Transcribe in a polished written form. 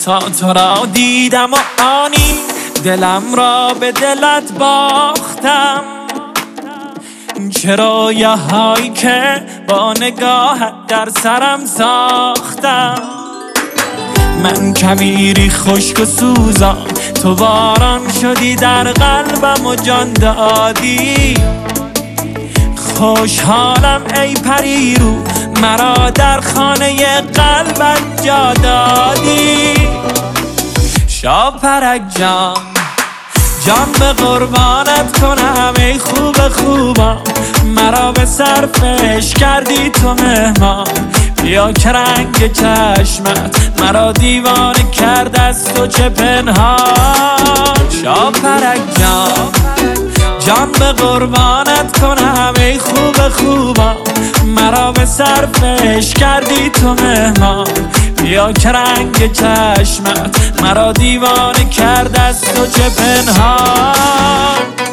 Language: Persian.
تا تو را دیدم و آنی دلم را به دلت باختم. چه رویاهایی که با نگاهت در سرم ساختم. من کویری خشک و سوزان، تو باران شدی در قلبم و جان دادی. خوشحالم ای پری رو، مرا در خانه قلبت جا دادی. شاپرک جان، جان به قربانت کنم ای خوب خوبم. مرا به صرفش کردی تو مهمان. بیا که رنگ چشمت مرا دیوانه کرد از تو چه پنهان. شاپرک جان، جان به قربانت کنم ای خوب خوبم. مرا به صرفش کردی تو مهمان. بیا که رنگ چشمت مرا دیوانه کرد از تو چه پنهان.